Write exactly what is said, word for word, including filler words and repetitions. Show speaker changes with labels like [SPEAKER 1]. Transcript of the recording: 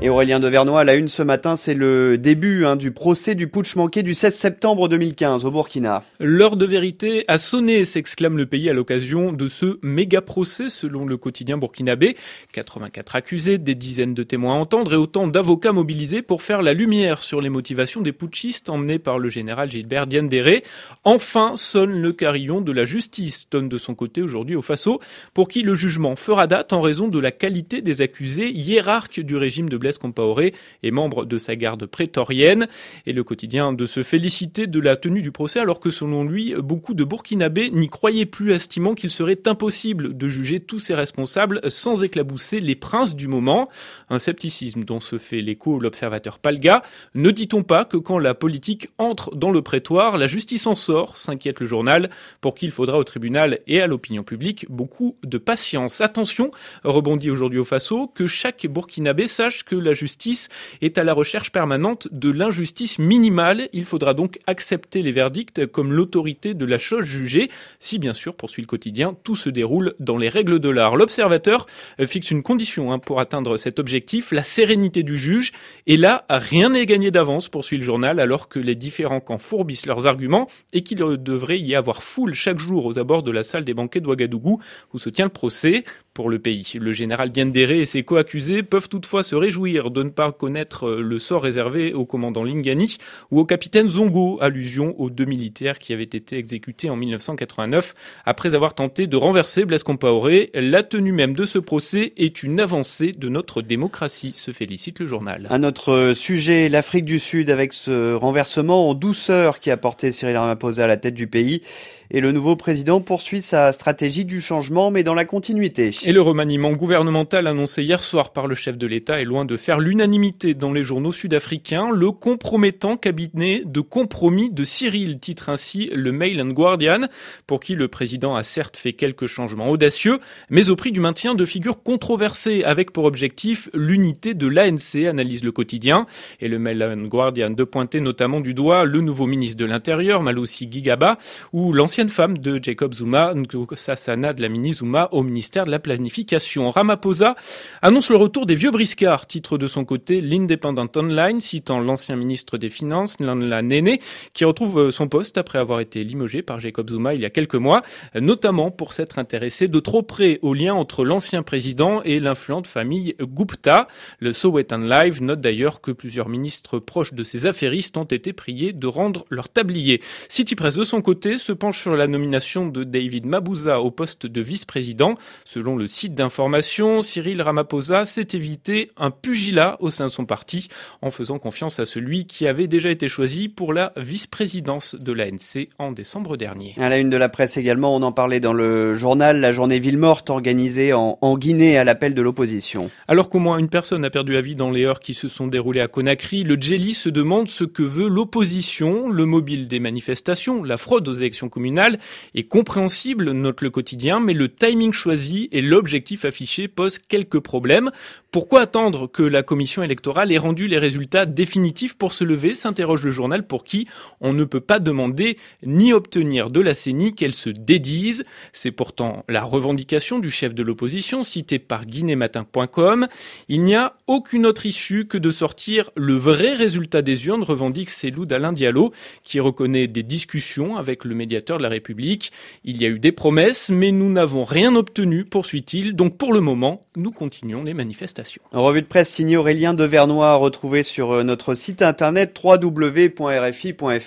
[SPEAKER 1] Et Aurélien Devernois, à la une ce matin, c'est le début hein, du procès du putsch manqué du seize septembre deux mille quinze au Burkina.
[SPEAKER 2] L'heure de vérité a sonné, s'exclame le pays à l'occasion de ce méga procès selon le quotidien burkinabé. quatre-vingt-quatre accusés, des dizaines de témoins à entendre et autant d'avocats mobilisés pour faire la lumière sur les motivations des putschistes emmenés par le général Gilbert Diendéré. Enfin sonne le carillon de la justice, tonne de son côté aujourd'hui au Faso, pour qui le jugement fera date en raison de la qualité des accusés, hiérarques du régime de Blaise Compaoré et membre de sa garde prétorienne. Et le quotidien de se féliciter de la tenue du procès alors que selon lui, beaucoup de Burkinabés n'y croyaient plus, estimant qu'il serait impossible de juger tous ces responsables sans éclabousser les princes du moment. Un scepticisme dont se fait l'écho l'observateur Palga. Ne dit-on pas que quand la politique entre dans le prétoire, la justice en sort, s'inquiète le journal, pour qui il faudra au tribunal et à l'opinion publique beaucoup de patience. Attention, rebondit aujourd'hui au Faso, que chaque Burkinabé sache que la justice est à la recherche permanente de l'injustice minimale. Il faudra donc accepter les verdicts comme l'autorité de la chose jugée, si bien sûr, poursuit le quotidien, tout se déroule dans les règles de l'art. L'observateur fixe une condition hein, pour atteindre cet objectif, la sérénité du juge. Et là, rien n'est gagné d'avance, poursuit le journal, alors que les différents camps fourbissent leurs arguments et qu'il devrait y avoir foule chaque jour aux abords de la salle des banquets de Ouagadougou où se tient le procès pour le pays. Le général Diendéré et ses co-accusés peuvent toutefois se réjouir de ne pas connaître le sort réservé au commandant Lingani ou au capitaine Zongo, allusion aux deux militaires qui avaient été exécutés en dix-neuf cent quatre-vingt-neuf après avoir tenté de renverser Blaise Compaoré. La tenue même de ce procès est une avancée de notre démocratie, se félicite le journal.
[SPEAKER 1] Un autre sujet, l'Afrique du Sud, avec ce renversement en douceur qui a porté Cyril Ramaphosa à la tête du pays. Et le nouveau président poursuit sa stratégie du changement, mais dans la continuité.
[SPEAKER 2] Et le remaniement gouvernemental annoncé hier soir par le chef de l'État est loin de faire l'unanimité dans les journaux sud-africains. Le compromettant cabinet de compromis de Cyril, titre ainsi le Mail and Guardian, pour qui le président a certes fait quelques changements audacieux, mais au prix du maintien de figures controversées, avec pour objectif l'unité de l'A N C, analyse le quotidien. Et le Mail and Guardian de pointer notamment du doigt le nouveau ministre de l'Intérieur, Malusi Gigaba, ou l'ancien femme de Jacob Zuma, Nkosazana Dlamini Zuma, au ministère de la Planification. Ramaphosa annonce le retour des vieux briscards, titre de son côté l'Independent Online, citant l'ancien ministre des Finances, Nlanhla Nene, qui retrouve son poste après avoir été limogé par Jacob Zuma il y a quelques mois, notamment pour s'être intéressé de trop près au lien entre l'ancien président et l'influente famille Gupta. Le Sowetan Live note d'ailleurs que plusieurs ministres proches de ces affairistes ont été priés de rendre leur tablier. City Press de son côté se penche sur la nomination de David Mabuza au poste de vice-président. Selon le site d'information, Cyril Ramaphosa s'est évité un pugilat au sein de son parti en faisant confiance à celui qui avait déjà été choisi pour la vice-présidence de l'A N C en décembre dernier.
[SPEAKER 1] À la une de la presse également, on en parlait dans le journal, la journée ville morte organisée en, en Guinée à l'appel de l'opposition.
[SPEAKER 2] Alors qu'au moins une personne a perdu la vie dans les heures qui se sont déroulées à Conakry, le Djeli se demande ce que veut l'opposition. Le mobile des manifestations, la fraude aux élections communales est compréhensible, note le quotidien, mais le timing choisi et l'objectif affiché posent quelques problèmes. Pourquoi attendre que la commission électorale ait rendu les résultats définitifs pour se lever, s'interroge le journal, pour qui on ne peut pas demander ni obtenir de la C E N I qu'elle se dédise. C'est pourtant la revendication du chef de l'opposition, cité par guinématin point com. Il n'y a aucune autre issue que de sortir le vrai résultat des urnes, revendique Cellou Alain Diallo, qui reconnaît des discussions avec le médiateur de la République. Il y a eu des promesses, mais nous n'avons rien obtenu, poursuit-il. Donc pour le moment, nous continuons les manifestations.
[SPEAKER 1] En revue de presse signée Aurélien Devernois, retrouvée sur notre site internet w w w point r f i point f r.